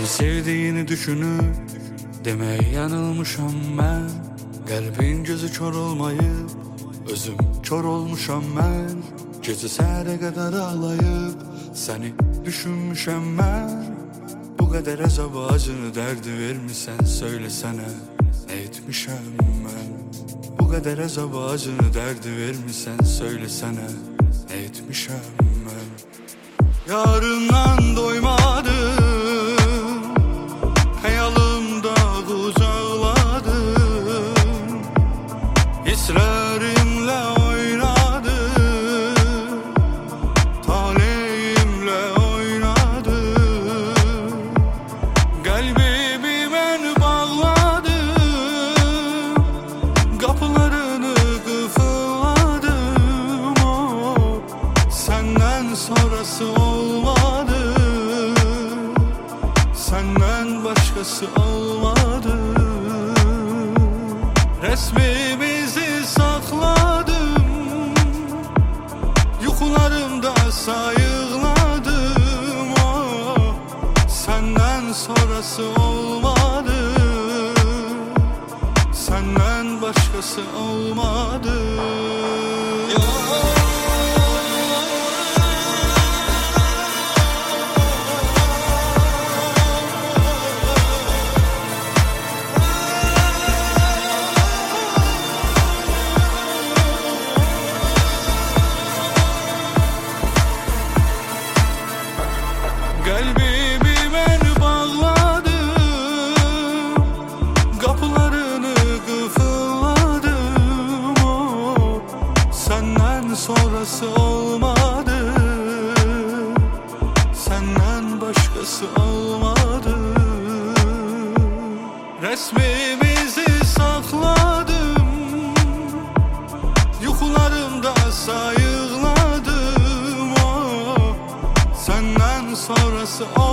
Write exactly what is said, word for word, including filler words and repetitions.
Seni sevdiğini düşünüp demeye yanılmışam ben. Kalbin gözü kör olmayıp özüm kör olmuşam ben. Gece səhərə kadar ağlayıp seni düşünmüşəm ben. Bu kadar azabı acını derdi vermişsen söylesene, ne etmişəm ben? Bu kadar azabı acını derdi vermişsen söylesene, ne etmişəm ben? Yarından doymadım, hayalımda kucakladım, hislerimle oynadım, talihimle oynadım. Kalbimi ben bağladım, kapılarını kıfılladım. Oh, senden sonrası olmadı, senden başkası olmadı. Resmimizi sakladım, yuxularımda sayıkladım. Oh, senden sonrası olmadı, senden başkası olmadı. Kalbimi ben bağladım, kapılarını kıfılladım. Oh, senden sonrası olmadı, senden başkası olmadı. Resmimizi sakladım, yuxularımda sayıkladım. Oh, senden sonrası